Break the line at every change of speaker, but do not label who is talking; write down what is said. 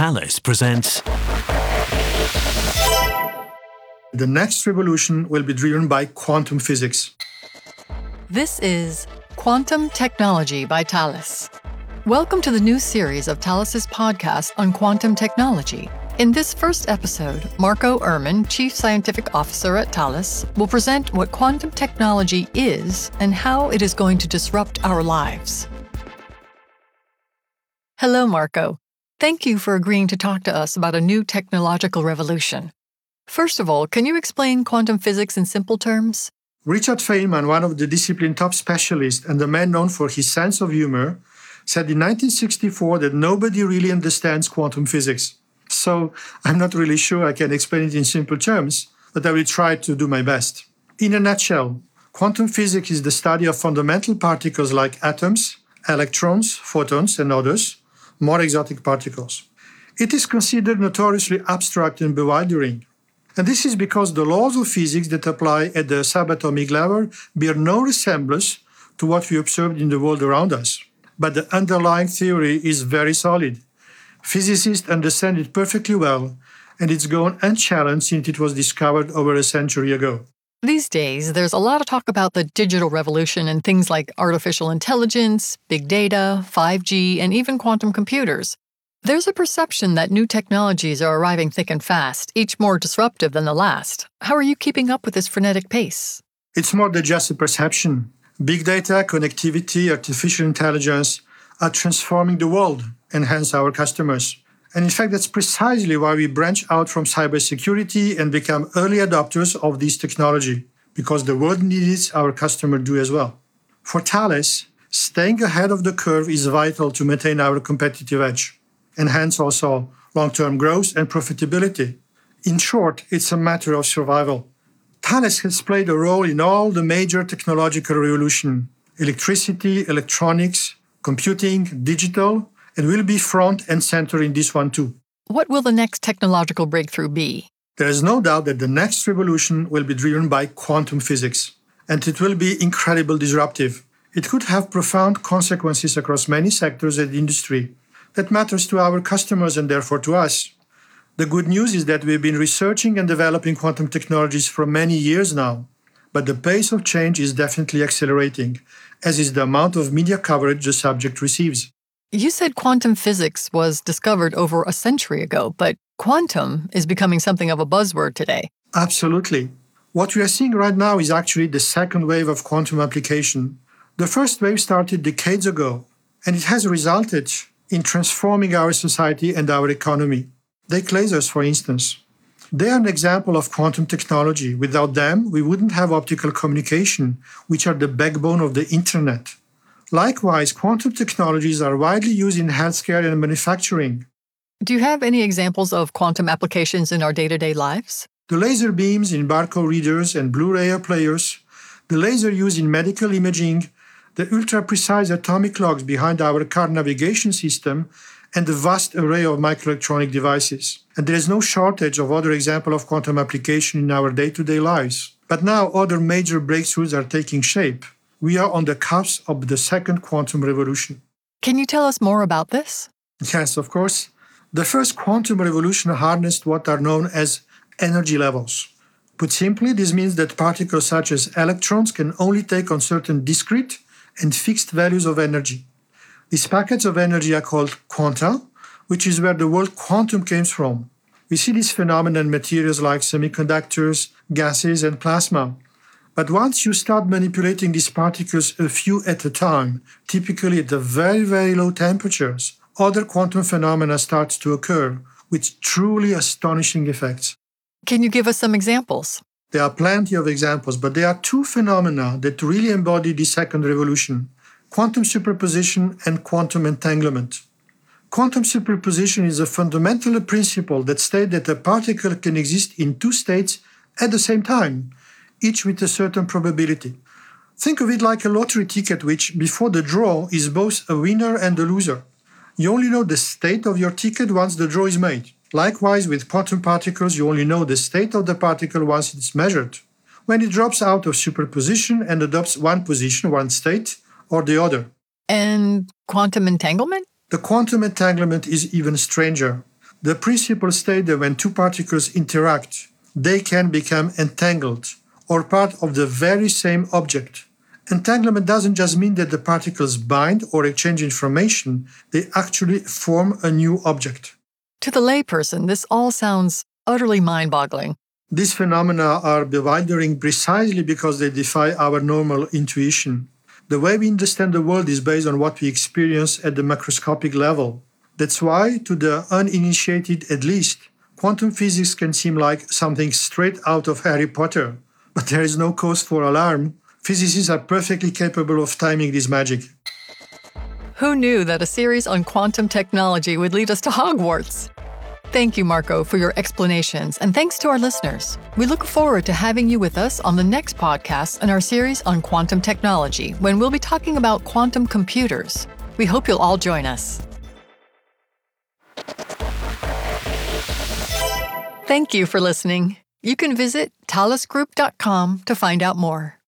Thales presents...
The next revolution will be driven by quantum physics.
This is Quantum Technology by Thales. Welcome to the new series of Thales' podcast on quantum technology. In this first episode, Marco Ehrman, Chief Scientific Officer at Thales, will present what quantum technology is and how it is going to disrupt our lives. Hello, Marco. Thank you for agreeing to talk to us about a new technological revolution. First of all, can you explain quantum physics in simple terms?
Richard Feynman, one of the discipline's top specialists and a man known for his sense of humor, said in 1964 that nobody really understands quantum physics. So I'm not really sure I can explain it in simple terms, but I will try to do my best. In a nutshell, quantum physics is the study of fundamental particles like atoms, electrons, photons, and others, more exotic particles. It is considered notoriously abstract and bewildering. And this is because the laws of physics that apply at the subatomic level bear no resemblance to what we observed in the world around us. But the underlying theory is very solid. Physicists understand it perfectly well, and it's gone unchallenged since it was discovered over a century ago.
These days, there's a lot of talk about the digital revolution and things like artificial intelligence, big data, 5G, and even quantum computers. There's a perception that new technologies are arriving thick and fast, each more disruptive than the last. How are you keeping up with this frenetic pace?
It's more than just a perception. Big data, connectivity, artificial intelligence are transforming the world and hence our customers. And in fact, that's precisely why we branch out from cybersecurity and become early adopters of this technology, because the world needs it, our customers do as well. For Thales, staying ahead of the curve is vital to maintain our competitive edge, and hence also long-term growth and profitability. In short, it's a matter of survival. Thales has played a role in all the major technological revolution: electricity, electronics, computing, digital, and will be front and center in this one too.
What will the next technological breakthrough be?
There is no doubt that the next revolution will be driven by quantum physics, and it will be incredibly disruptive. It could have profound consequences across many sectors of the industry that matters to our customers and therefore to us. The good news is that we've been researching and developing quantum technologies for many years now, but the pace of change is definitely accelerating, as is the amount of media coverage the subject receives.
You said quantum physics was discovered over a century ago, but quantum is becoming something of a buzzword today.
Absolutely. What we are seeing right now is actually the second wave of quantum application. The first wave started decades ago, and it has resulted in transforming our society and our economy. Take lasers, for instance. They are an example of quantum technology. Without them, we wouldn't have optical communication, which are the backbone of the internet. Likewise, quantum technologies are widely used in healthcare and manufacturing.
Do you have any examples of quantum applications in our day-to-day lives?
The laser beams in barcode readers and Blu-ray players, the laser used in medical imaging, the ultra-precise atomic clocks behind our car navigation system, and the vast array of microelectronic devices. And there is no shortage of other examples of quantum application in our day-to-day lives. But now other major breakthroughs are taking shape. We are on the cusp of the second quantum revolution.
Can you tell us more about this?
Yes, of course. The first quantum revolution harnessed what are known as energy levels. Put simply, this means that particles such as electrons can only take on certain discrete and fixed values of energy. These packets of energy are called quanta, which is where the word quantum came from. We see this phenomenon in materials like semiconductors, gases, and plasma. But once you start manipulating these particles a few at a time, typically at the very, very low temperatures, other quantum phenomena start to occur with truly astonishing effects.
Can you give us some examples?
There are plenty of examples, but there are two phenomena that really embody the second revolution: quantum superposition and quantum entanglement. Quantum superposition is a fundamental principle that states that a particle can exist in two states at the same time, each with a certain probability. Think of it like a lottery ticket which, before the draw, is both a winner and a loser. You only know the state of your ticket once the draw is made. Likewise, with quantum particles, you only know the state of the particle once it's measured. When it drops out of superposition and adopts one position, one state, or the other.
And quantum entanglement?
The quantum entanglement is even stranger. The principle states that when two particles interact, they can become entangled or part of the very same object. Entanglement doesn't just mean that the particles bind or exchange information, they actually form a new object.
To the layperson, this all sounds utterly mind-boggling.
These phenomena are bewildering precisely because they defy our normal intuition. The way we understand the world is based on what we experience at the macroscopic level. That's why, to the uninitiated at least, quantum physics can seem like something straight out of Harry Potter. But there is no cause for alarm. Physicists are perfectly capable of timing this magic.
Who knew that a series on quantum technology would lead us to Hogwarts? Thank you, Marco, for your explanations, and thanks to our listeners. We look forward to having you with us on the next podcast in our series on quantum technology, when we'll be talking about quantum computers. We hope you'll all join us. Thank you for listening. You can visit thalesgroup.com to find out more.